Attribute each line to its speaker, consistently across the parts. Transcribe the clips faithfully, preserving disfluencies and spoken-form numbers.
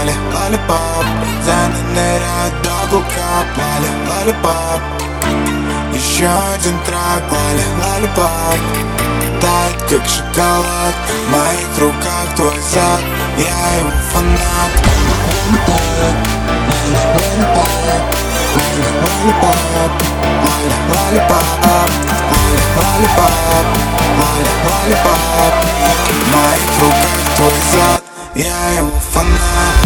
Speaker 1: лали, лалипап. Заны ныряют до губкап, лали, лалипап. Еще один трак, лали, лалипап. Тает, как шоколад, в моих руках твой зад. Я его фанат. Лалипап, лалипап, лалипап, лалипап. В моих руках твой зад, я его фанат.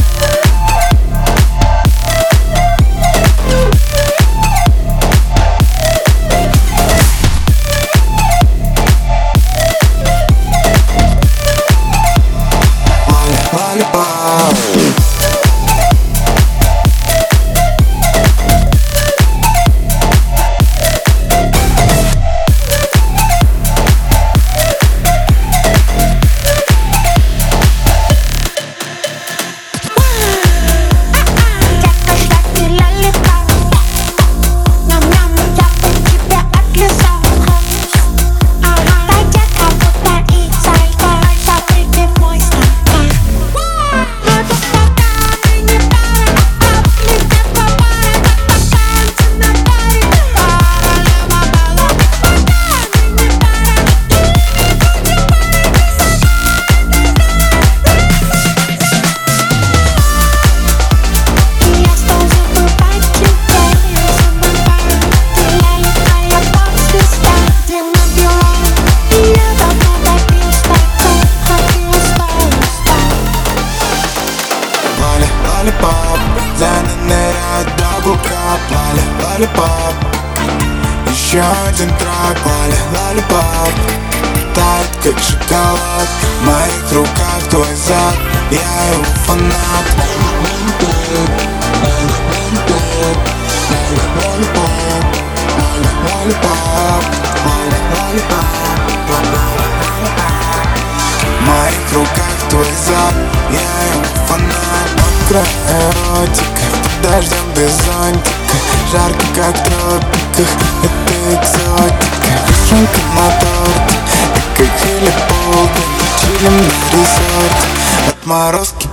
Speaker 1: Лалипап, заны ныряют до губкап, лали, лалипап. Еще один трак, лали, лалипап. Тает, как шоколад, в моих руках твой зад. Я его фанат. В моих руках твой зад, я его фанат. Эротика, под дождем без зонтика. Жарко, как в тропиках, это экзотика. Вишенка на торте, и как или полдень. Чилим на резорте, отморозки